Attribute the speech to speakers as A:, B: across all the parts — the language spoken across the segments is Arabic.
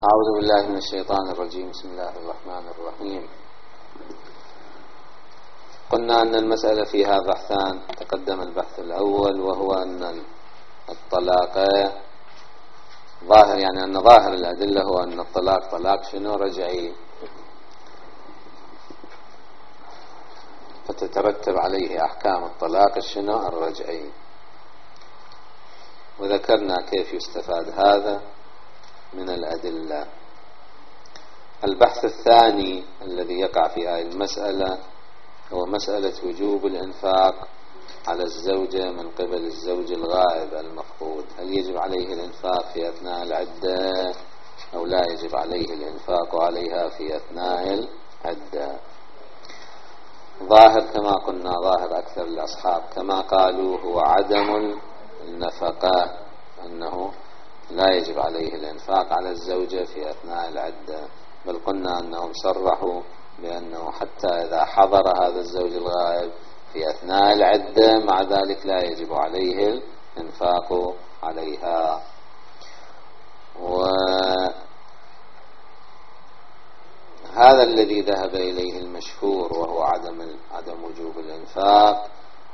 A: أعوذ بالله من الشيطان الرجيم. بسم الله الرحمن الرحيم. قلنا أن المسألة فيها بحثان. تقدم البحث الأول وهو أن الطلاق ظاهر، يعني أن ظاهر الأدلة هو أن الطلاق طلاق شنو؟ رجعي، فتترتب عليه أحكام الطلاق شنو؟ الرجعي. وذكرنا كيف يستفاد هذا من الأدلة. البحث الثاني الذي يقع في هذه المسألة هو مسألة وجوب الإنفاق على الزوجة من قبل الزوج الغائب المفقود. هل يجب عليه الإنفاق في أثناء العدة أو لا يجب عليه الإنفاق عليها في أثناء العدة؟ ظاهر كما قلنا، ظاهر أكثر الأصحاب كما قالوا هو عدم النفقة، أنه لا يجب عليه الإنفاق على الزوجة في أثناء العدة، بل قلنا أنهم صرحوا بأنه حتى إذا حضر هذا الزوج الغائب في أثناء العدة مع ذلك لا يجب عليه الإنفاق عليها. وهذا الذي ذهب إليه المشهور وهو عدم وجوب الإنفاق.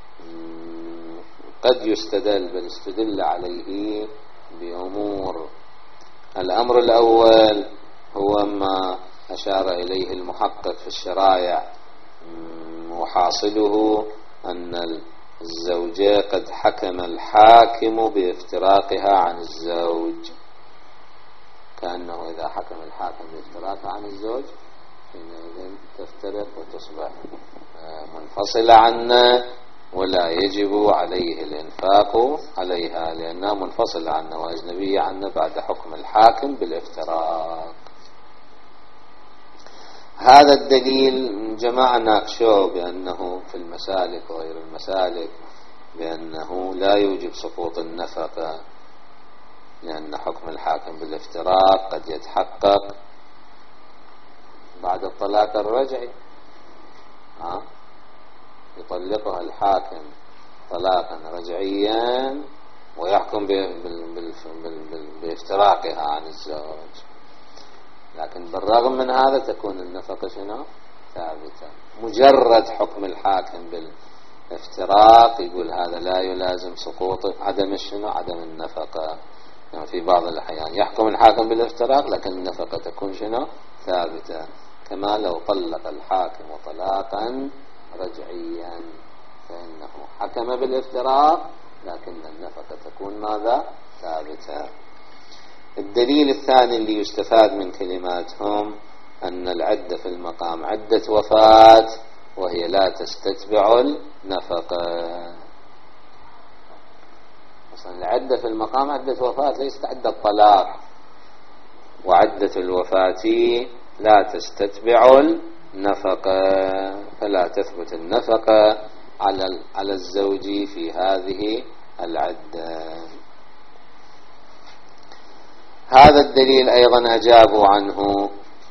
A: قد يستدل، بل استدل عليه بأمور. الأمر الأول هو ما أشار إليه المحقق في الشرائع، وحاصله أن الزوجة قد حكم الحاكم بافتراقها عن الزوج، كأنه إذا حكم الحاكم بافتراقها عن الزوج حينئذ تفترق وتصبح منفصلة عنه ولا يجب عليه الإنفاق عليها، لأنها منفصلة عنه وأجنبية عنه بعد حكم الحاكم بالافتراق. هذا الدليل جماعة ناقشوه بأنه في المسالك وغير المسالك بأنه لا يوجب سقوط النفقة، لأن حكم الحاكم بالافتراق قد يتحقق بعد الطلاق الرجعي. يطلقها الحاكم طلاقا رجعيا ويحكم بافتراقها عن الزوج، لكن بالرغم من هذا تكون النفقة شنو؟ ثابتة. مجرد حكم الحاكم بالافتراق يقول هذا لا يلازم سقوط عدم الشنو؟ عدم النفقة. يعني في بعض الأحيان يحكم الحاكم بالافتراق لكن النفقة تكون شنو؟ ثابتة، كما لو طلق الحاكم طلاقا رجعيا فإنه حكم بالافتراق لكن النفقة تكون ماذا؟ ثابتة. الدليل الثاني اللي يستفاد من كلماتهم أن العدة في المقام عدة وفاة وهي لا تستتبع النفقة. أصلا العدة في المقام عدة وفاة ليست عدة طلاق، وعدة الوفاة لا تستتبع النفقة، فلا تثبت النفقة على الزوج في هذه العدة. هذا الدليل أيضا أجابوا عنه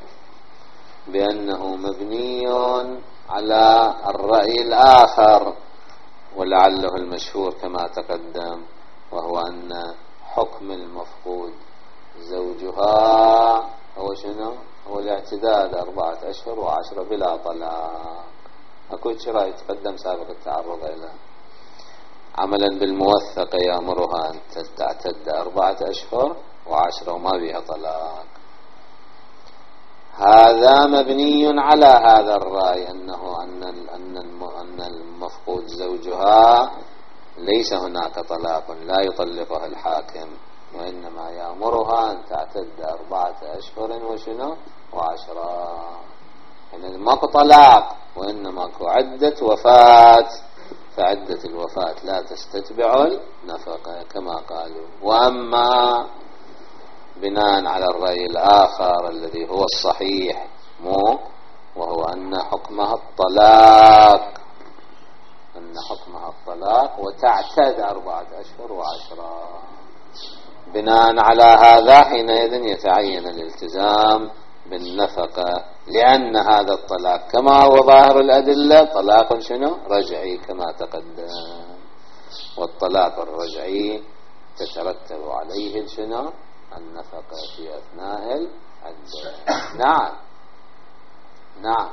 A: بأنه مبني على الرأي الآخر ولعله المشهور كما تقدم، وهو أن حكم المفقود زوجها هو شنو؟ هو الاعتداد 4 أشهر و10 بلا طلاق. أكو شرع يتقدم سابق التعرض إلى عملا بالموثق يأمرها أن تعتد 4 أشهر و10 وما بها طلاق. هذا مبني على هذا الرأي أن المفقود زوجها ليس هناك طلاق، لا يطلقها الحاكم، وإنما يأمرها أن تعتد 4 أشهر وشنو؟ و10. يعني ماكو طلاق وإنما ماكو عدة وفاة، فعدة الوفاة لا تستتبع النفقة كما قالوا. وأما بناء على الرأي الآخر الذي هو الصحيح وهو أن حكمها الطلاق، وتعتد 4 أشهر و10. بناء على هذا حينئذ يتعين الالتزام بالنفقة، لأن هذا الطلاق كما هو ظاهر الأدلة طلاق شنو؟ رجعي كما تقدم، والطلاق الرجعي تترتب عليه شنو؟ النفقة في أثناء العدة. نعم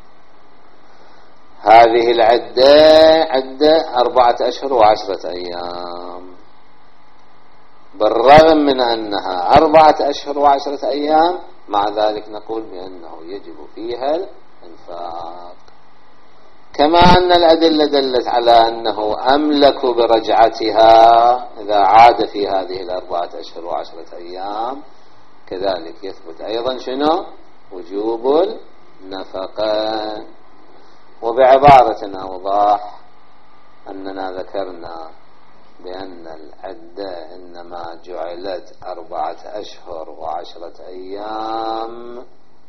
A: هذه عدة 4 أشهر و10 أيام، بالرغم من أنها 4 أشهر و10 أيام مع ذلك نقول بأنه يجب فيها الإنفاق، كما أن الأدلة دلت على أنه أملك برجعتها إذا عاد في هذه 4 أشهر و10 أيام، كذلك يثبت أيضا شنو؟ وجوب النفقة. وبعبارة أوضح أننا ذكرنا بأن العدة إنما جعلت 4 أشهر و10 أيام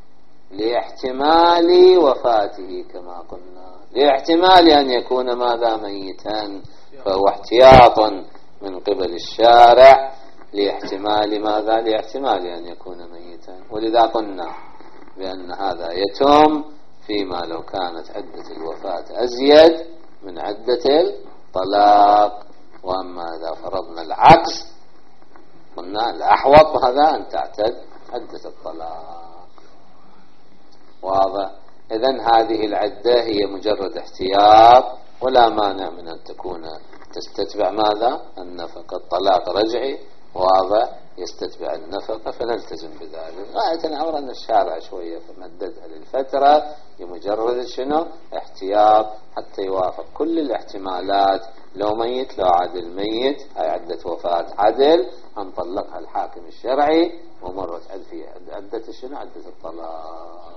A: لاحتمال وفاته، كما قلنا لاحتمال أن يكون ماذا؟ ميتا، فهو احتياط من قبل الشارع لاحتمال ماذا؟ لاحتمال أن يكون ميتا. ولذا قلنا بأن هذا يتم فيما لو كانت عدة الوفاة أزيد من عدة الطلاق. وأما إذا فرضنا العكس قلنا الأحوط هذا أن تعتد عدة الطلاق. واضح؟ إذن هذه العدة هي مجرد احتياط، ولا مانع من أن تكون تستتبع ماذا؟ النفقة. الطلاق رجعي واضح يستتبع النفقة، فنلتزم بذلك. غاية الأمر أن الشارع شوية فمددها للفترة لمجرد شنو؟ احتياط، حتى يوافق كل الاحتمالات. لو ميت، لو عدل ميت، هاي عدة وفاة عدل، أن طلقها الحاكم الشرعي ومرت في عدة شنو؟ عدة الطلاق.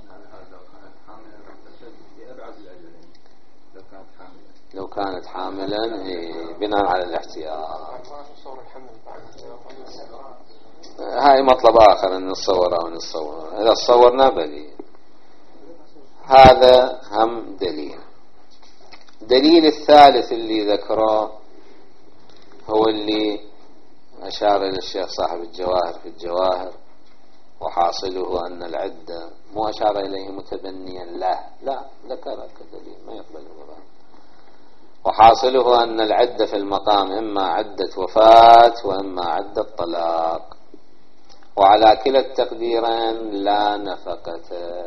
A: لو كانت حاملا بناء على الاحتياط. هاي مطلب آخر أن نتصور أو نتصور، إذا تصورنا بلي. هذا هم دليل الثالث اللي ذكره هو اللي أشار إلى الشيخ صاحب الجواهر في الجواهر، وحاصله أن العدة مو أشار إليه متبنيا له، لا ذكره كدليل ما يقبله بذلك. وحاصله أن العدة في المقام إما عدة وفاة وإما عدة طلاق، وعلى كلا التقديرين لا نفقة.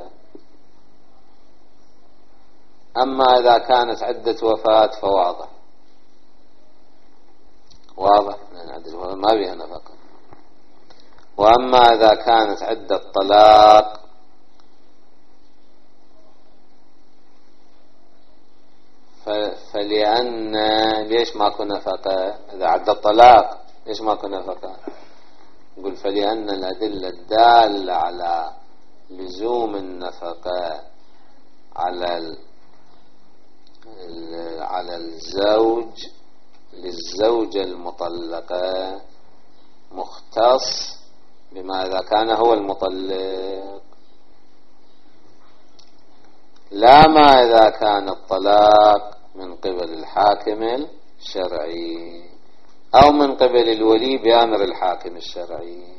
A: أما إذا كانت عدة وفاة فواضح لأن عدة وفاة ما بها نفقة. وأما إذا كانت عدة طلاق فلأن ليش ماكو نفقة؟ إذا عدة طلاق ليش ماكو نفقة؟ نقول فلأن الأدلة الدالة على لزوم النفقة على الزوج للزوجة المطلقة مختص بما إذا كان هو المطلق، لا ما إذا كان الطلاق من قبل الحاكم الشرعي أو من قبل الولي بأمر الحاكم الشرعي.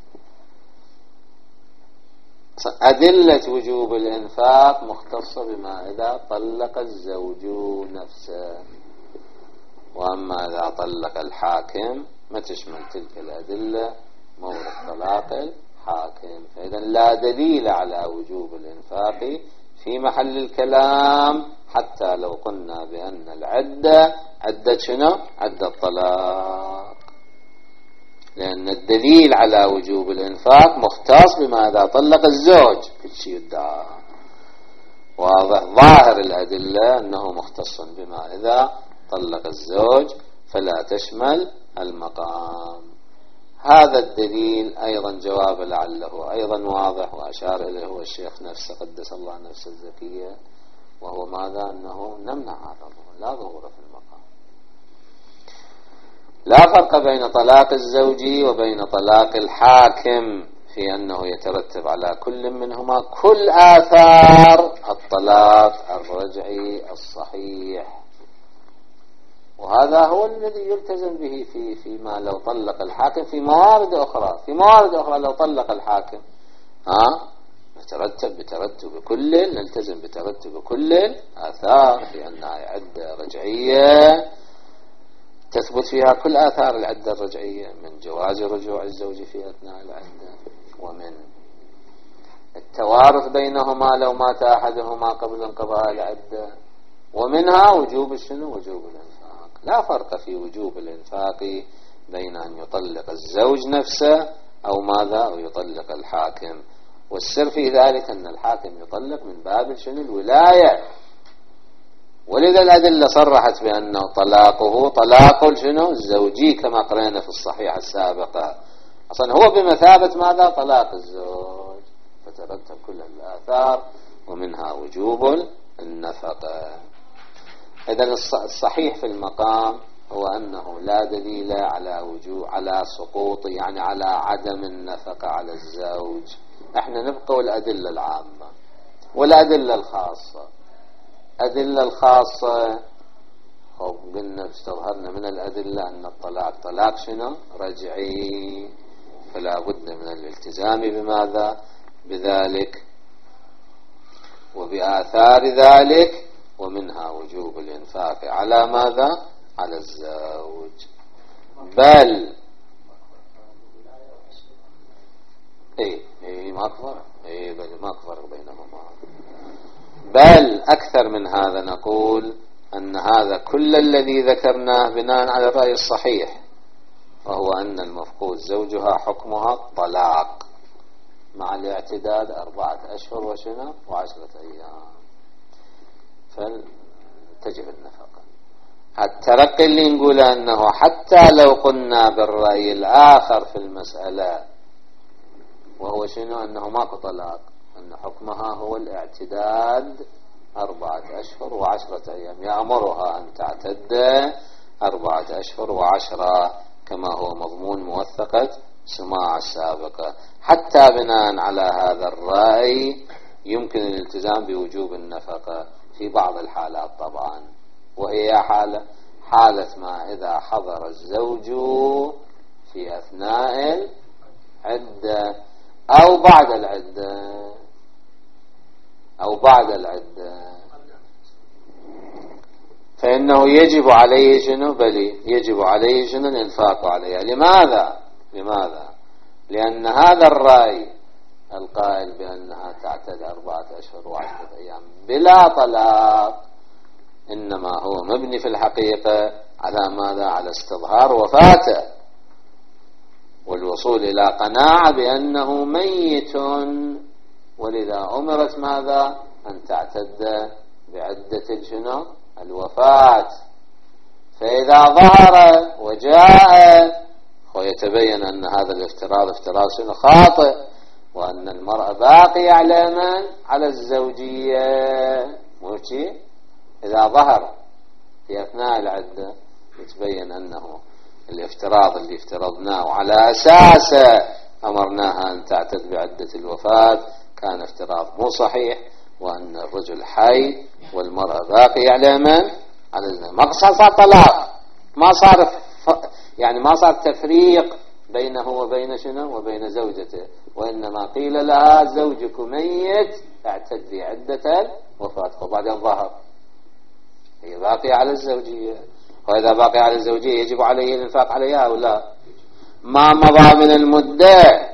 A: أدلة وجوب الإنفاق مختصة بما إذا طلق الزوج نفسه، وأما إذا طلق الحاكم ما تشمل تلك الأدلة مورد طلاق الحاكم. فإذا لا دليل على وجوب الإنفاق في محل الكلام، حتى لو قلنا بأن العدة عدة شنو؟ عدة طلاق، لأن الدليل على وجوب الإنفاق مختص بما إذا طلق الزوج كل شيء يدعى. واضح؟ ظاهر الأدلة أنه مختص بما إذا طلق الزوج، فلا تشمل المقام. هذا الدليل أيضا جواب لعله أيضا واضح، وأشار إليه هو الشيخ نفسه قدس الله نفسه الزكية، وهو ماذا؟ أنه نمنع هذا الظهور، لا ظهور في المقام. لا فرق بين طلاق الزوج وبين طلاق الحاكم في أنه يترتب على كل منهما كل آثار الطلاق الرجعي الصحيح، وهذا هو الذي يلتزم به فيما لو طلق الحاكم في موارد أخرى. لو طلق الحاكم بترتب كل، نلتزم بترتب كل آثار في أنها عدة رجعية تثبت فيها كل آثار العدة الرجعية، من جواز رجوع الزوج في أثناء العدة، ومن التوارث بينهما لو مات أحدهما قبل انقضاء العدة، ومنها وجوب شنو؟ وجوب الإنفاق. لا فرق في وجوب الإنفاق بين أن يطلق الزوج نفسه أو ماذا؟ أو يطلق الحاكم. والسر في ذلك أن الحاكم يطلق من باب شنو؟ الولاية، ولذا الأدلة صرحت بأنه طلاقه طلاق شنو؟ الزوجي، كما قرأنا في الصحيحة السابقة. أصلا هو بمثابة ماذا؟ طلاق الزوج، فترتب كل الآثار ومنها وجوب النفقة. إذن الصحيح في المقام هو أنه لا دليل على وجوب، على سقوط، يعني على عدم النفقة على الزوج. احنا نبقى الأدلة العامة والأدلة الخاصة. أدلة الخاصة قلنا استظهرنا من الأدلة أن الطلاق طلاق شنو؟ رجعي، فلا بد من الالتزام بماذا؟ بذلك وبآثار ذلك، ومنها وجوب الإنفاق على ماذا؟ على الزوج. بل ما فرق بينهما. بل أكثر من هذا، نقول أن هذا كل الذي ذكرناه بناء على الرأي الصحيح، وهو أن المفقود زوجها حكمها الطلاق مع الاعتداد 4 أشهر وشنو؟ و10 أيام، فلتجب النفقة. الترقي اللي نقول أنه حتى لو قلنا بالرأي الآخر في المسألة، وهو شنو؟ أنه ماكو طلاق، أن حكمها هو الاعتداد 4 أشهر و10 أيام، يأمرها أن تعتد 4 أشهر و10 كما هو مضمون موثقة سماع السابقة. حتى بناء على هذا الرأي يمكن الالتزام بوجوب النفقة في بعض الحالات طبعا، وهي حالة ما إذا حضر الزوج في أثناء العدة أو بعد العدة فإنه يجب عليه شنو؟ يجب عليه شنو؟ الإنفاق عليها. لماذا؟ لأن هذا الرأي القائل بأنها تعتد 4 أشهر و10 أيام بلا طلاق إنما هو مبني في الحقيقة على ماذا؟ على استظهار وفاته والوصول إلى قناعة بأنه ميت، ولذا أمرت ماذا؟ أن تعتد بعدة شنو؟ الوفاة. فإذا ظهر وجاء ويتبين أن هذا الافتراض شنو؟ خاطئ، وأن المرأة باقية على من؟ على الزوجية، موشي. إذا ظهر في أثناء العدة يتبين أنه الافتراض اللي افترضناه على أساسه أمرناها أن تعتد بعدة الوفاة كان افتراض مو صحيح، وأن الرجل حي والمرأة باقية على من؟ على الزوجية. ما صار طلاق، ما صار تفريق بينه وبين شنو؟ وبين زوجته، وإنما قيل لها زوجك ميت اعتدي عدة الوفاة، وبعدين ظهر هي باقية على الزوجية. وإذا باقي على الزوجية يجب عليه الإنفاق عليها أو لا؟ ما مضى من المدة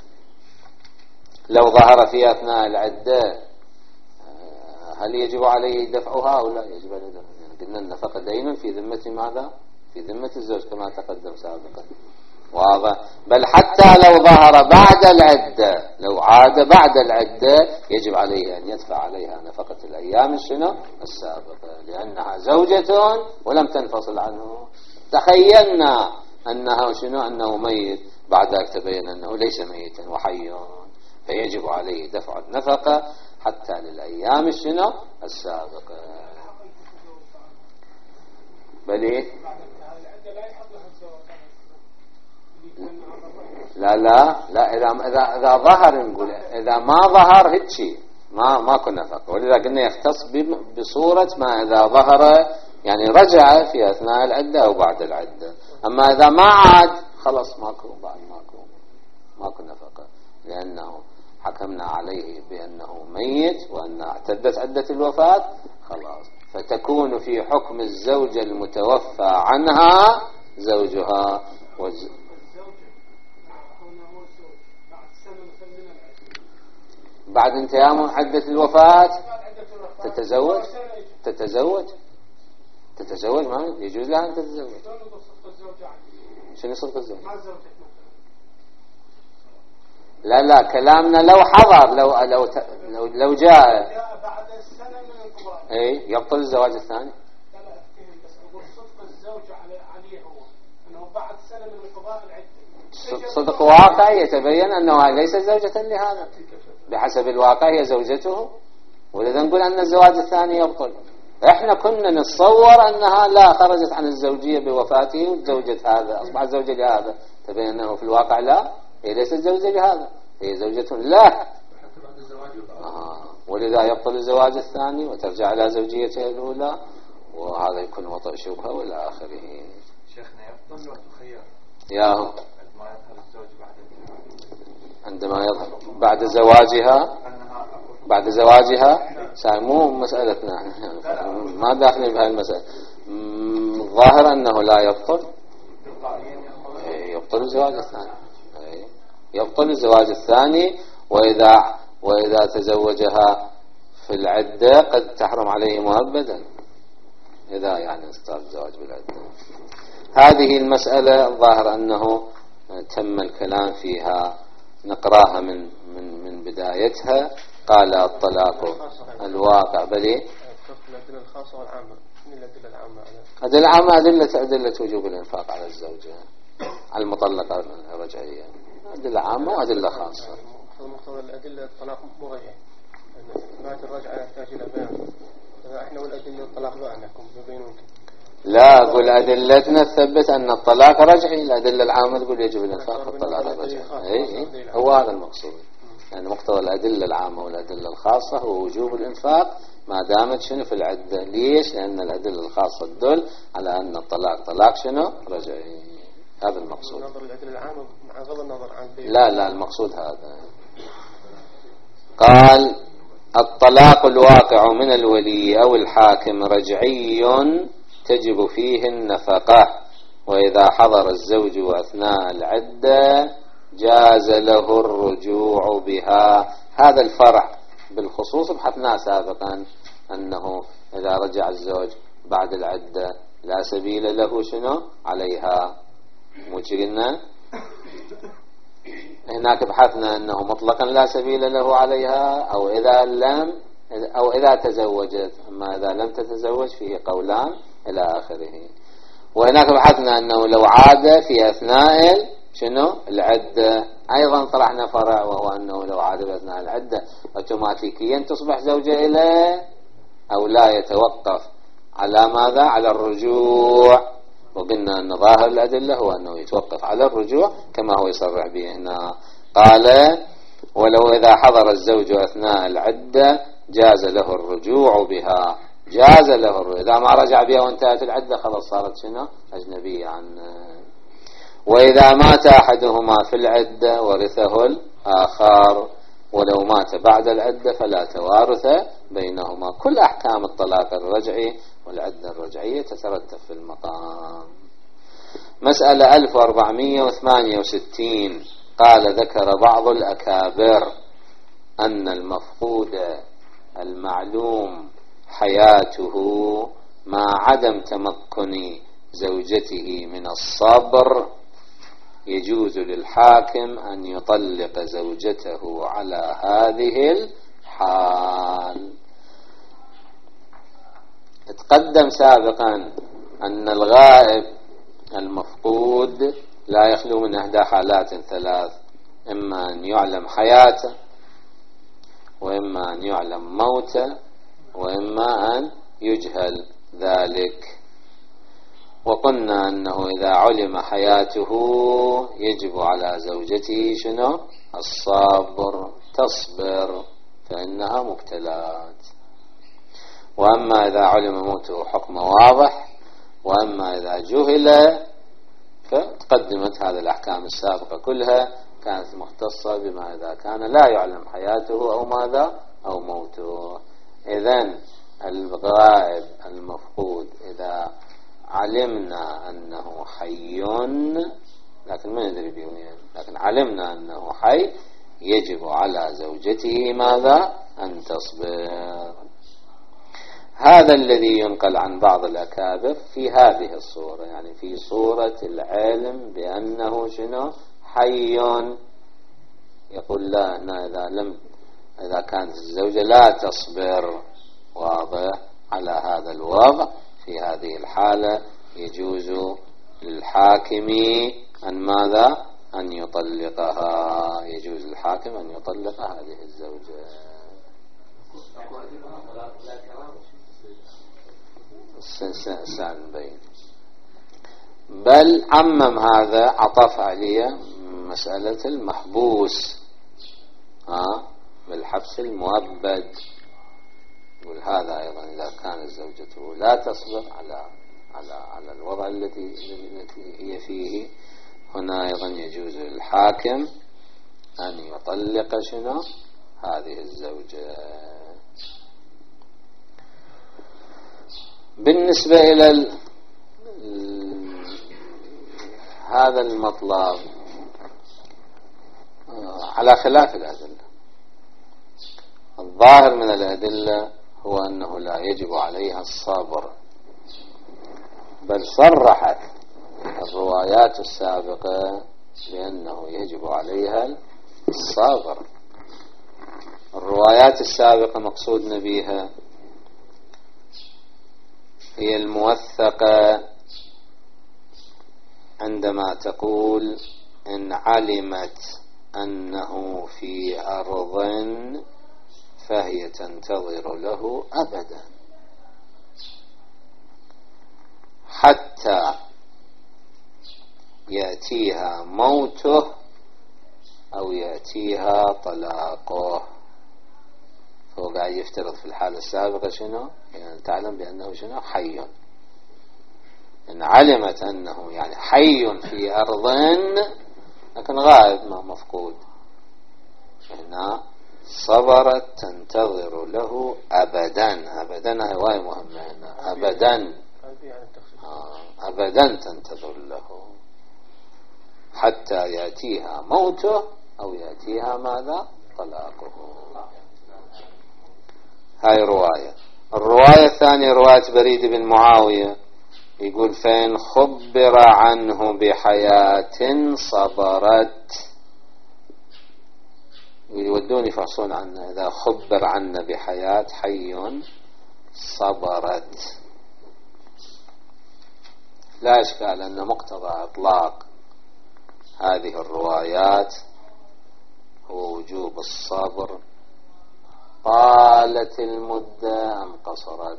A: لو ظهر في أثناء العدة هل يجب عليه دفعها أو لا؟ يجب عليه دفعها. قلنا النفقة دين في ذمة ماذا؟ في ذمة الزوج كما تقدم سابقا، واضح. بل حتى لو ظهر بعد العدة، لو عاد بعد العدة يجب عليه أن يدفع عليها نفقة الأيام السابقة، لأنها زوجة ولم تنفصل عنه. تخيلنا أنها أنه ميت، بعد ذلك تبين أنه ليس ميتا وحي، فيجب عليه دفع النفقة حتى للأيام السابقة. بل لا إذا ظهر، نقول إذا ما ظهر هيك ما كنا نفقه. ولذا قلنا يختص بصورة ما إذا ظهر، يعني رجع في أثناء العدة أو بعد العدة. أما إذا ما عاد خلص ماكو نفقه، لأنه حكمنا عليه بأنه ميت وأن اعتدت عدة الوفاة خلاص. فتكون في حكم الزوجة المتوفى عنها زوجها بعد انتهاء عدة الوفاة تتزوج ما يجوز لها أن تتزوج. شنو صدق الزوج؟ لا كلامنا لو حضر لو جاء
B: بعد السنة من القضاء
A: اي يبطل الزواج الثاني.
B: صدق الزوج عليه هو انه بعد سنة من القضاء العدة
A: صدق واقعي يتبين انه ليس زوجة لهذا، بحسب الواقع هي زوجته، ولذا نقول ان الزواج الثاني يبطل. احنا كنا نتصور انها لا خرجت عن الزوجية بوفاته وتزوجت هذا، اصبحت زوجة لهذا، تبين انه في الواقع لا، هي ليست زوجة لهذا، هي زوجة لا. ولذا يبطل الزواج الثاني وترجع إلى زوجيتها الأولى، وهذا يكون وطئ شبهة وإلى آخره.
C: شيخنا يبطل وتخير
A: ياهو
C: عندما يظهر الزوج
A: عندما يظهر بعد زواجها مو مسألتنا، ما داخلين بهذه المسألة. الظاهر أنه لا يبطل، يبطل الزواج الثاني، يبطل الزواج الثاني. وإذا تزوجها في العدة قد تحرم عليه مؤبدا، إذا يعني استار الزواج بالعدة. هذه المسألة الظاهر أنه تم الكلام فيها، نقراها من بدايتها. قال الطلاق الواقع بلي
D: الأدلة الخاصة والعامة. الأدلة العامة
A: أدلة وجوب الإنفاق على الزوجة، على المطلقة الرجعية، أدلة عامة وأدلة خاصة.
D: مقتضى الأدلة الطلاق مرجع، بعد الرجعة يحتاج إلى بيان. احنا والأدلة الطلاق بأنكم يبينون.
A: لا أقول أدلتنا تثبت أن الطلاق رجعي، الأدلة العامة تقول يجب الإنفاق في الطلاق الرجعي. هو هذا المقصود، يعني مقتضى الأدلة العامة والأدلة الخاصة هو وجوب الإنفاق ما دامت شنو في العدة. ليش؟ لأن الأدلة الخاصة تدل على أن الطلاق طلاق شنو رجعي. هذا المقصود.
D: نظر الأدلة العامة مع غض النظر عن
A: لا المقصود هذا. قال الطلاق الواقع من الولي أو الحاكم رجعي تجب فيه النفقة، وإذا حضر الزوج أثناء العدة جاز له الرجوع بها. هذا الفرع بالخصوص بحثناه سابقا، أنه إذا رجع الزوج بعد العدة لا سبيل له شنو عليها. قلنا هناك بحثنا أنه مطلقا لا سبيل له عليها، أو إذا تزوجت، أما إذا لم تتزوج فيه قولان إلى آخره. وهناك بحثنا أنه لو عاد في أثناء شنو العدة، أيضا طرحنا فرع، وهو أنه لو عاد في أثناء العدة أوتوماتيكيا تصبح زوجة إليه، أو لا يتوقف على ماذا؟ على الرجوع. وقلنا أن ظاهر الأدلة هو أنه يتوقف على الرجوع كما هو يصرح به هنا. قال ولو إذا حضر الزوج أثناء العدة جاز له الرجوع بها. جاز له الرجوع، إذا ما رجع بها وانتهت العدة خلاص صارت شنو أجنبية عنه. وإذا مات أحدهما في العدة ورثه الآخر، ولو مات بعد العدة فلا توارث بينهما. كل أحكام الطلاق الرجعي والعدة الرجعية تترتب في المقام. مسألة 1468. قال ذكر بعض الأكابر أن المفقود المعلوم حياته مع عدم تمكن زوجته من الصبر يجوز للحاكم أن يطلق زوجته على هذه الحال. تقدم سابقا أن الغائب المفقود لا يخلو من إحدى حالات ثلاث: إما أن يعلم حياته، وإما أن يعلم موته، وإما أن يجهل ذلك. وقلنا أنه إذا علم حياته يجب على زوجته شنو الصبر، تصبر فإنها مبتلات. وأما إذا علم موته حكم واضح، وأما إذا جهل فتقدمت هذه الأحكام السابقة كلها كانت مختصة بما إذا كان لا يعلم حياته أو ماذا أو موته. إذن الغائب المفقود إذا علمنا أنه حي لكن ما ندري بوين، لكن علمنا أنه حي، يجب على زوجته ماذا؟ أن تصبر. هذا الذي ينقل عن بعض الأكابر في هذه الصورة، يعني في صورة العلم بأنه شنو؟ حي. يقول لا، إذا كانت الزوجة لا تصبر، واضح، على هذا الوضع، في هذه الحالة يجوز للحاكم أن ماذا؟ أن يطلقها، يجوز للحاكم أن يطلق هذه الزوجة. بين. بل عمم هذا، عطف عليه مسألة المحبوس بالحبس المؤبد، يقول هذا أيضا إذا كانت زوجته لا تصبر على الوضع التي هي فيه، هنا أيضا يجوز للحاكم أن يطلق شنو؟ هذه الزوجة. بالنسبة إلى هذا المطلب على خلاف الأدلة، الظاهر من الأدلة هو أنه لا يجب عليها الصبر، بل صرحت الروايات السابقة بأنه يجب عليها الصبر. الروايات السابقة مقصودنا بها هي الموثقة عندما تقول إن علمت أنه في أرض فهي تنتظر له أبدا حتى يأتيها موته أو يأتيها طلاقه. فهو قاعد يفترض في الحالة السابقة شنو؟ يعني تعلم بأنه شنو؟ حي. إن علمت أنه يعني حي في أرض لكن غائب، ما مفقود، هنا صبرت تنتظر له أبدا. أبدا هواية مهمة هنا، أبدا أبدا تنتظر له حتى يأتيها موته أو يأتيها ماذا؟ طلاقه. هاي رواية. الرواية الثانية رواية بريد بن معاوية، يقول فإن خبر عنه بحياة صبرت. يودون يفحصون عنه، إذا خبر عنه بحياة حي صبرت. لا إشكال أن مقتضى إطلاق هذه الروايات هو وجوب الصبر، طالت المدة أم قصرت.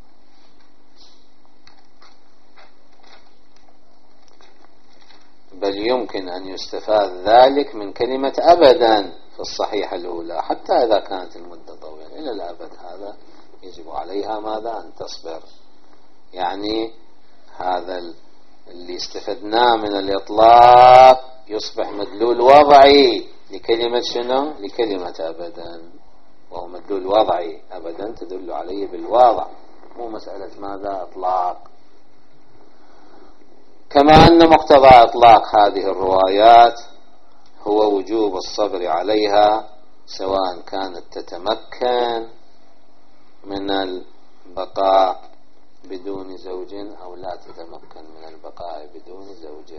A: بل يمكن أن يستفاد ذلك من كلمة أبدا في الصحيحة الأولى، حتى إذا كانت المدة طويلة إلى الأبد، هذا يجب عليها ماذا؟ أن تصبر. يعني هذا اللي استفدناه من الإطلاق يصبح مدلول وضعي لكلمة شنو؟ لكلمة أبدا، وهو مدلول وضعي، أبدا تدل عليه بالوضع، مو مسألة ماذا؟ إطلاق. كما أن مقتضى إطلاق هذه الروايات هو وجوب الصبر عليها، سواء كانت تتمكن من البقاء بدون زوج أو لا تتمكن من البقاء بدون زوج.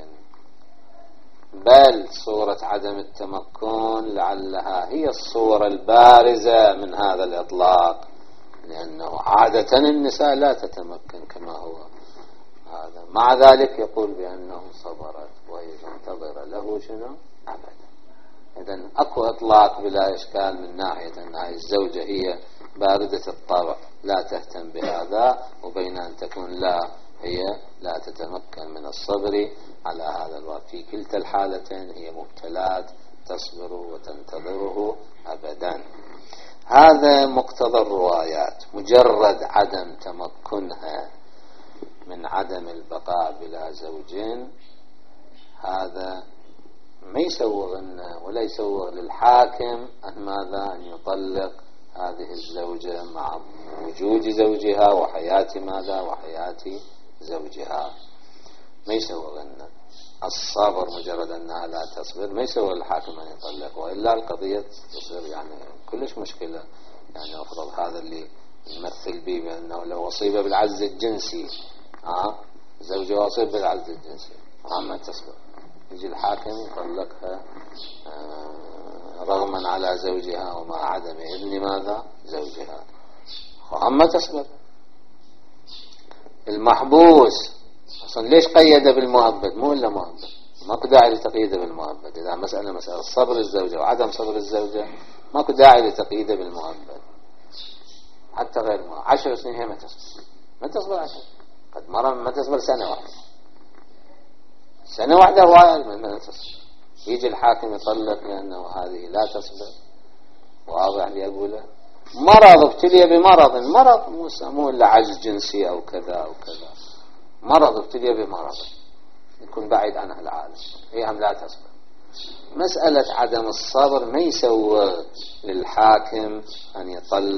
A: بل صورة عدم التمكن لعلها هي الصورة البارزة من هذا الإطلاق، لأنه عادة النساء لا تتمكن كما هو هذا، مع ذلك يقول بأنه صبرت وهي تنتظر له شنو؟ أبدا. إذن أكو إطلاق بلا إشكال من ناحية أن هذه الزوجة هي باردة الطبع لا تهتم بهذا، وبين أن تكون لا، هي لا تتمكن من الصبر على هذا الوضع. في كلتا الحالتين هي مبتلات تصبر وتنتظره أبدا. هذا مقتضى الروايات. مجرد عدم تمكنها من عدم البقاء بلا زوج، هذا ما يسوغ ولا يسوغ للحاكم أن ماذا؟ أن يطلق هذه الزوجة مع وجود زوجها وحياة ماذا؟ وحياة زوجها. ما يسوى أن الصبر مجرد أنها لا تصبر ما يسوى الحاكم أن يطلق، وإلا القضية تصير يعني كلش مشكلة. يعني أفضل هذا اللي يمثل به بأنه لو أصيب بالعجز الجنسي زوجها أصيب بالعجز الجنسي ما تصبر، يجي الحاكم يطلقها رغما على زوجها ومع عدم إذن ماذا زوجها، ما تصبر. المحبوس أصلا ليش قيد بالمؤبد؟ مو إلا مؤبد، ماكو داعي لتقييده بالمؤبد. إذا مسألة صبر الزوجة وعدم صبر الزوجة ماكو داعي لتقييده بالمؤبد. حتى غير 10 سنين هي ما تصبر 10، قد مرة ما تصبر سنة واحدة، سنة واحدة ما تصبر. يجي الحاكم يطلق لأنه هذه لا تصبر. واضح لي أقوله؟ مرض ابتلي بمرض، مرض مو إلا عجز جنسي أو كذا أو كذا، مرض ابتلي بمرض يكون بعيد عنها العالم، هي هم لا تصبر. مسألة عدم الصبر ما يسوى للحاكم أن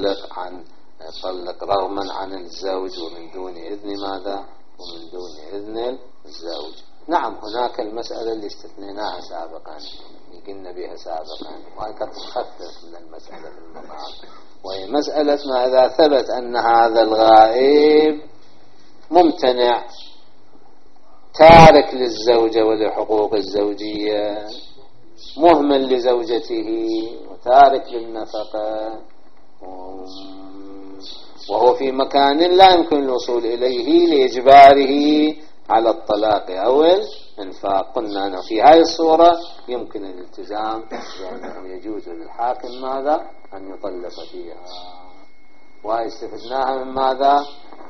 A: يطلق رغما عن الزوج ومن دون إذن ماذا؟ ومن دون إذن الزوج. نعم هناك المسألة اللي استثنيناها سابقا، قلنا بها سابقا، وهي قد تخفف من المسألة في المقام، وهي مسألة ما إذا ثبت أن هذا الغائب ممتنع تارك للزوجة ولحقوق الزوجية، مهمل لزوجته وتارك للنفقة، وهو في مكان لا يمكن الوصول إليه لإجباره على الطلاق أو الإنفاق. قلنا أنه في هذه الصورة يمكن الالتزام بأنه يجوز للحاكم ماذا؟ أن يطلق فيها. واستفدناها من ماذا؟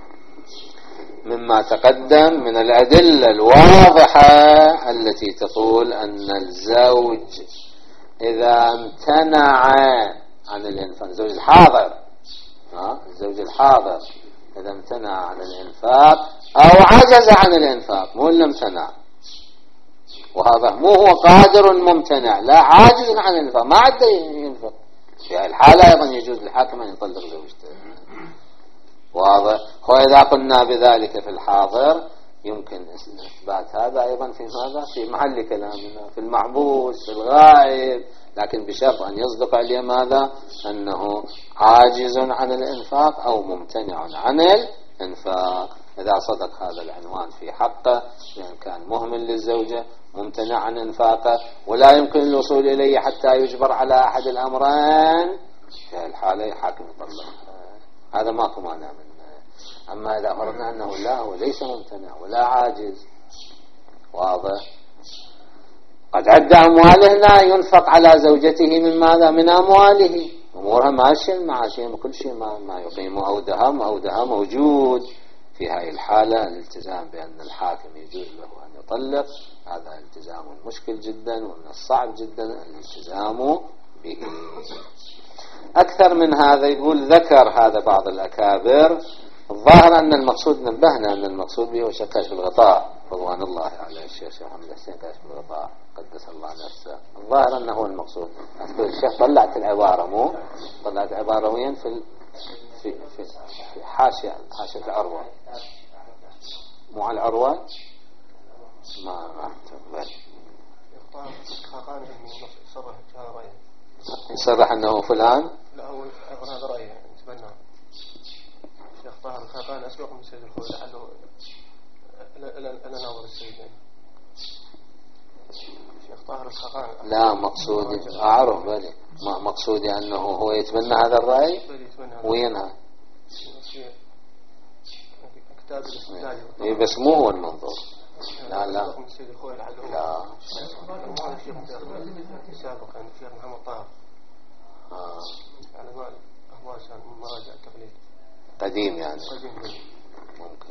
A: مما تقدم من الأدلة الواضحة التي تقول أن الزوج إذا امتنع عن الإنفاق، الزوج الحاضر الزوج الحاضر إذا امتنع عن الإنفاق أو عجز عن الإنفاق، مو إلا امتنع، وهذا مو هو قادر ممتنع، لا عاجز عن الإنفاق ما عاد ينفق، في الحالة أيضا يجوز للحاكم أن يطلق زوجته. واضح؟ وإذا قلنا بذلك في الحاضر يمكن إثبات هذا أيضا في ماذا؟ في محل كلامنا في المحبوس في الغائب، لكن بشرط أن يصدق عليه ماذا؟ أنه عاجز عن الإنفاق أو ممتنع عن الإنفاق. إذا صدق هذا العنوان في حقه، لأن كان مهمل للزوجة ممتنع عن إنفاقه ولا يمكن الوصول إليه حتى يجبر على أحد الأمرين، في الحالة حاكم يطلق، هذا ماكو مانع منه. أما إذا فرضنا أنه لا هو ليس ممتنع ولا عاجز، واضح؟ قد عد أمواله هنا ينفق على زوجته من ماذا؟ من أمواله، أمورها ماشية المعاشية كل شيء ما يقيم أو دهم موجود. في هذه الحالة الالتزام بأن الحاكم يجوز له أن يطلق هذا التزام مشكل جدا، ومن الصعب جدا الالتزام به. أكثر من هذا يقول ذكر هذا بعض الأكابر، الظاهر أن المقصود نبهنا أن المقصود به هو كشف الغطاء رضوان الله على الشيخ محمد حسين، كشف الغطاء قدس الله نفسه، الظاهر أنه هو المقصود. أذكر الشيخ طلعت العبارة، مو طلعت عبارة وين في حاشية العروة، مو على العروة ما يصرح أنه فلان،
D: لا هو هذا رأيه نتمنى الشيخ طاهر الخاقان أسبق من سيد الخوي لعله أنا ناظر السيد الشيخ طاهر الخاقان.
A: لا مقصودي أعرف بالي، مقصودي أنه هو يتبنى هذا الرأي. وينها؟ بس مو هو المنظور. لا لا لا
D: سابقا الشيخ محمد طاهر على أهواز مراجع التقليد
A: قديم يعني ممكن.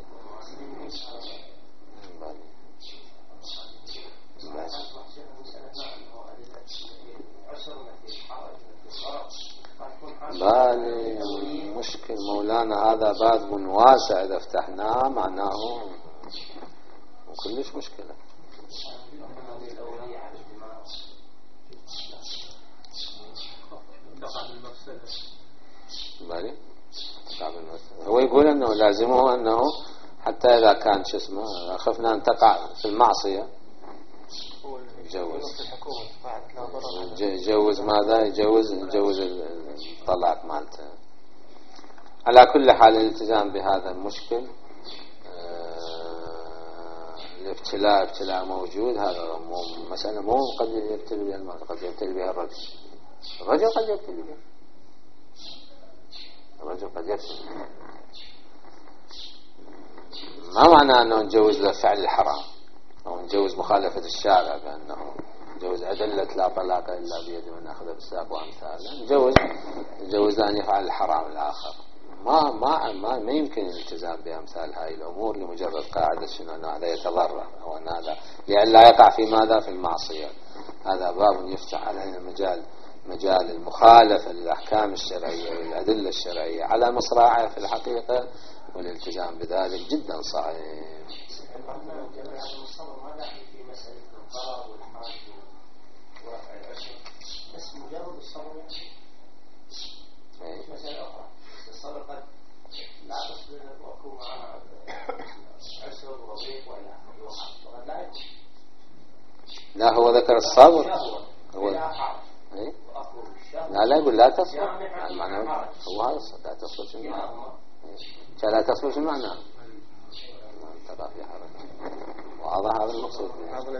A: بالي مشكل مولانا، هذا باب واسع إذا فتحناه معناه كلش مشكلة. بالي هو يقول أنه لازمه أنه حتى إذا كان شو اسمه خفنا أن تقع في المعصية يجوز ماذا يجوز الطلاق مالته. على كل حال الالتزام بهذا المشكل الابتلاء موجود. هذا مسألة مو قد يبتلي بها المرأة، قد يبتلي بها الرجل قد يبتلي بها الرجل قد يبتلي. ما معنى أنه نجوز له فعل الحرام أو نجوز مخالفة الشارع بأنه نجوز أدلة لا طلاق إلا بيد من أخذ بالساق وأمثاله، نجوز أن يفعل الحرام الآخر. ما يمكن الالتزام بأمثال هاي الأمور لمجرد قاعدة شنو أن هذا يتضرر أو أن هذا لأن لا يقع في ماذا في المعصية. هذا باب يفتح علينا مجال المخالفة للأحكام الشرعية والأدلة الشرعية على مصراعه في الحقيقة، والالتزام بذلك جدا صعب.
E: بس مجرد الصبر مسألة أخرى. الصبر قد لا تصبر وأكون معنا عسر وضيق ولا وقد لا يكون.
A: لا هو ذكر الصبر هو لا يقول لا تصبر المعنى هو هذا لا تصبر شو المعنى لا تصبر شو المعنى ترى في حرج واضح هذا المقصود.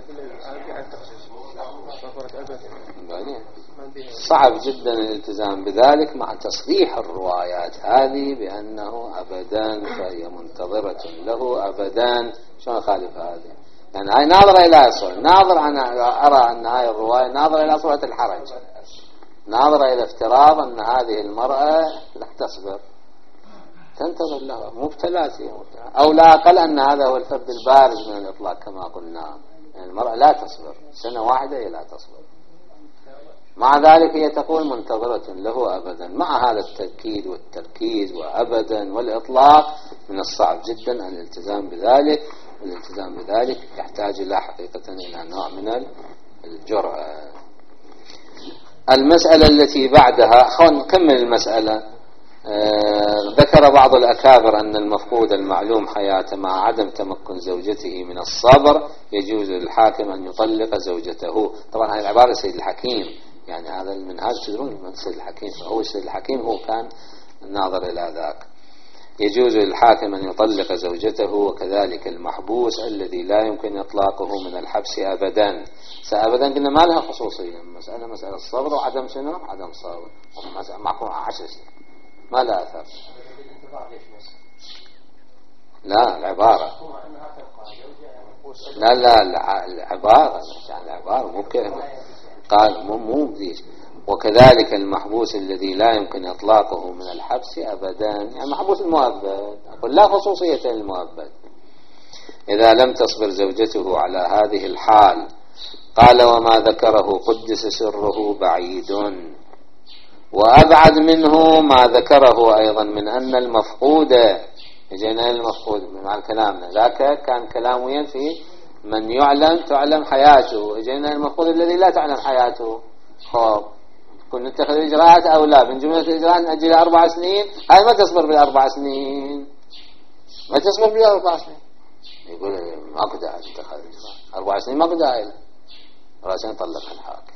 A: صعب جدا الالتزام بذلك مع تصريح الروايات هذه بأنه أبدا فهي منتظرة له أبدا. شلون خالف هذه؟ يعني هاي ناظرة إلى أصل أنا أرى أن هاي الرواية ناظرة إلى صورة الحرج، ناظرة إلى افتراض أن هذه المرأة لا تصبر تنتظر له مبتلات أو لا أقل أن هذا هو الفرد البارز من الإطلاق كما قلنا. يعني المرأة لا تصبر سنة واحدة هي لا تصبر، مع ذلك هي تقول منتظرة له أبدا. مع هذا التأكيد والتركيز وأبدا والإطلاق من الصعب جدا الالتزام بذلك، والالتزام بذلك يحتاج إلى حقيقة إلى نوع من الجرأة. المسألة التي بعدها نكمل المسألة. ذكر بعض الأكابر أن المفقود المعلوم حياته مع عدم تمكن زوجته من الصبر يجوز للحاكم أن يطلق زوجته. طبعا هذه العبارة سيد الحكيم، يعني هذا المنهاج تدرون من سيد الحكيم، فهو سيد الحكيم هو كان ناظر إلى ذاك. يجوز للحاكم أن يطلق زوجته وكذلك المحبوس الذي لا يمكن إطلاقه من الحبس أبدا. أبدا قلنا ما لها خصوصية، مسألة الصبر وعدم شنو عدم صبر معكم 10 سنين ما لا أثر. لا العبارة لا العبارة مو كلمة قال مو بذيش. وكذلك المحبوس الذي لا يمكن إطلاقه من الحبس أبدا، يعني محبوس المؤبد أقول لا خصوصية للمؤبد إذا لم تصبر زوجته على هذه الحال. قال وما ذكره قدس سره بعيد، وأبعد منه ما ذكره أيضا من أن المفقود جينا المفقود مع كلامنا ذاك كان كلامه ينفي من تعلم حياته. جينا المفقود الذي لا تعلم حياته. خب كنا نتخذ الإجراءات أو لا من جملة الإجراءات نأجل 4 سنين. هاي ما تصبر ب4 سنين، ما تصبر ب4 سنين. يقول ما قد اتخذ الإجراءات 4 سنين ما قد عائل رأسين طلق الحاكم.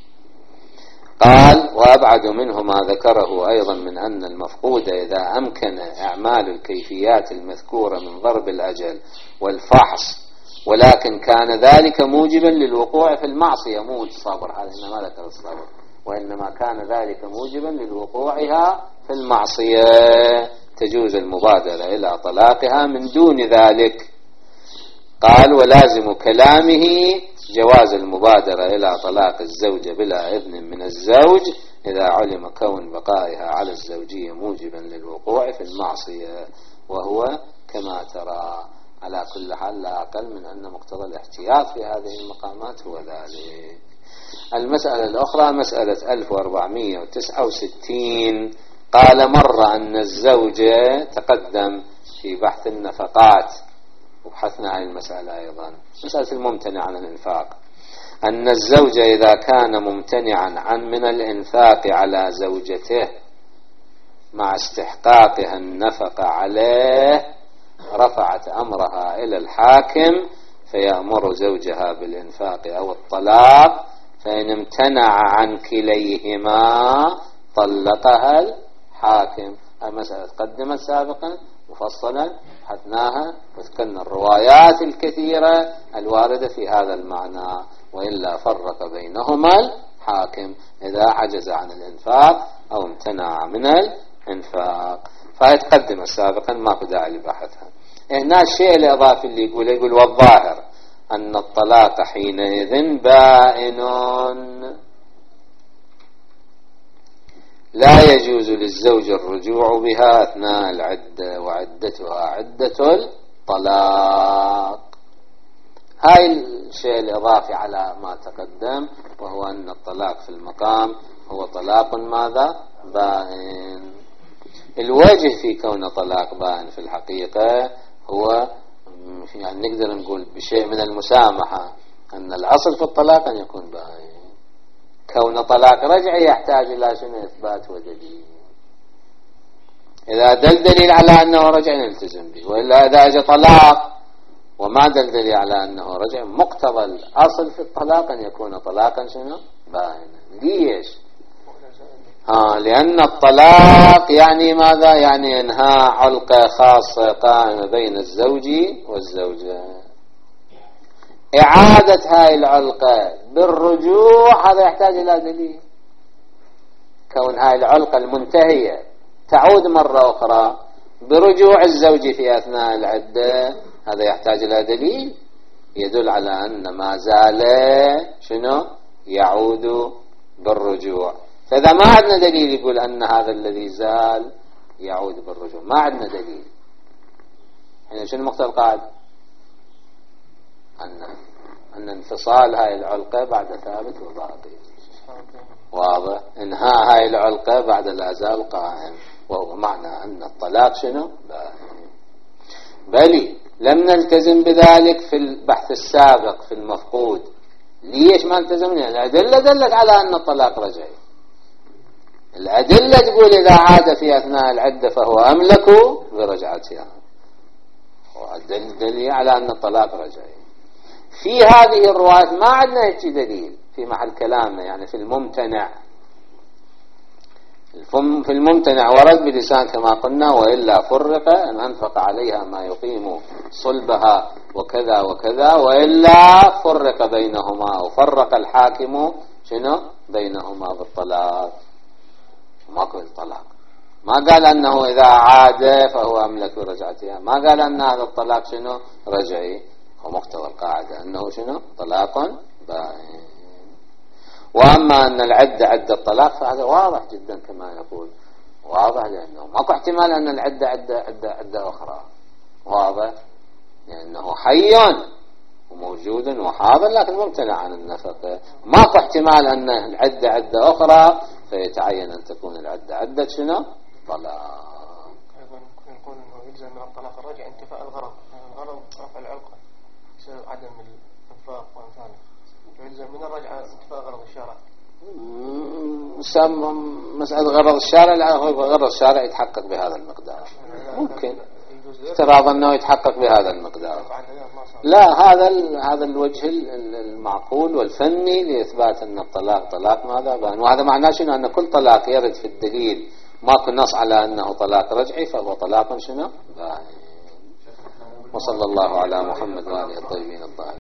A: قال وأبعد منه ما ذكره أيضا من أن المفقود إذا أمكن إعمال الكيفيات المذكورة من ضرب الأجل والفحص ولكن كان ذلك موجبا للوقوع في المعصية مو الصبر، هذا إنما ذكر الصبر، وإنما كان ذلك موجبا للوقوعها في المعصية تجوز المبادرة إلى طلاقها من دون ذلك. قال ولازم كلامه جواز المبادرة إلى طلاق الزوجة بلا إذن من الزوج إذا علم كون بقائها على الزوجية موجبا للوقوع في المعصية، وهو كما ترى. على كل حال لا أقل من أن مقتضى الاحتياط في هذه المقامات هو ذلك. المسألة الأخرى مسألة 1469. قال مر أن الزوجة تقدم في بحث النفقات وبحثنا عن المسألة أيضا مسألة الممتنع عن الإنفاق، أن الزوج إذا كان ممتنعا من الإنفاق على زوجته مع استحقاقها النفقة عليه رفعت أمرها إلى الحاكم فيأمر زوجها بالإنفاق أو الطلاق، فإن امتنع عن كليهما طلقها الحاكم. المسألة تقدمت سابقا مفصلا بحثناها وذكرنا الروايات الكثيرة الواردة في هذا المعنى، وإلا فرق بينهما الحاكم إذا عجز عن الإنفاق أو امتنع من الإنفاق. فيتقدم سابقا ما في داعي لبحثها. هنا الشيء الإضافي اللي يقول والظاهر أن الطلاق حينئذ بائن، لا يجوز للزوج الرجوع بها أثناء العدة وعدتها عدة الطلاق. هاي الشيء الإضافي على ما تقدم، وهو أن الطلاق في المقام هو طلاق ماذا؟ بائن. الوجه في كون طلاق بائن في الحقيقة هو يعني نقدر نقول بشيء من المسامحة، أن الأصل في الطلاق أن يكون بائن. كون طلاق رجعي يحتاج إلى شنو؟ إثبات ودليل. إذا دل دليل على أنه رجع نلتزم به، وإلا إذا أجى طلاق وما دل دليل على أنه رجع، مقتضى الأصل في الطلاق أن يكون طلاقا شنو؟ بائنا. ليش؟ لأن الطلاق يعني ماذا؟ يعني إنهاء علقة خاصة قائمة بين الزوج والزوجة. إعادة هاي العلقة بالرجوع هذا يحتاج إلى دليل. كون هاي العلقة المنتهية تعود مرة أخرى برجوع الزوج في أثناء العدة، هذا يحتاج إلى دليل يدل على أن ما زال شنو؟ يعود بالرجوع. فإذا ما عندنا دليل يقول أن هذا الذي زال يعود بالرجوع، ما عندنا دليل، يعني شنو مقتضى القاعدة؟ أن انفصال هاي العلقة بعد ثابت وباقي، واضح؟ انهاء هاي العلقة بعد لا زال قائم، وهو معنى أن الطلاق شنو؟ بائن. بل لم نلتزم بذلك في البحث السابق في المفقود. ليش ما التزمنا؟ الأدلة دلت على أن الطلاق رجعي. الأدلة تقول إذا عاد في أثناء العدة فهو أملك برجعتها، دليل على أن الطلاق رجعي. في هذه الروايات ما عندنا هيك دليل في محل كلامنا، يعني في الممتنع. في الممتنع ورد بلسان كما قلنا، وإلا فرق أن أنفق عليها ما يقيم صلبها وكذا وكذا، وإلا فرق بينهما وفرق الحاكم شنو؟ بينهما بالطلاق. ما قال طلاق، ما قال أنه إذا عاد فهو أملك برجعتها، ما قال أن هذا الطلاق شنو؟ رجعي. ومقتضى القاعدة أنه شنو؟ طلاق بائن. وأما أن العدة عدة الطلاق فهذا واضح جدا كما يقول، واضح، لأنه ماكو احتمال أن العدة عدة أخرى، واضح، لأنه حي وموجود وحاضر لكن ممتنع عن النفقة. ماكو احتمال أن العدة عدة أخرى فيتعين أن تكون العدة عدة شنو؟ طلاق.
D: أيضا نقول أنه يلزم من الطلاق الرجع انتفاء الغرض، الغرض رفع العلقة بسبب عدم الإنفاق وأمثاله، يلزم من الرجعة انتفاء غرض الشارع.
A: مسألة غرض الشارع، غرض الشارع يتحقق بهذا المقدار، ممكن افتراض أنه يتحقق بهذا المقدار. لا، هذا الوجه المعقول والفني لإثبات أن الطلاق طلاق ماذا بان. وهذا معناه شنو؟ أن كل طلاق يرد في الدليل ماكو نص على أنه طلاق رجعي فهو طلاق شنو؟ بان. وصلى الله على محمد وآله الطيبين الطاهرين.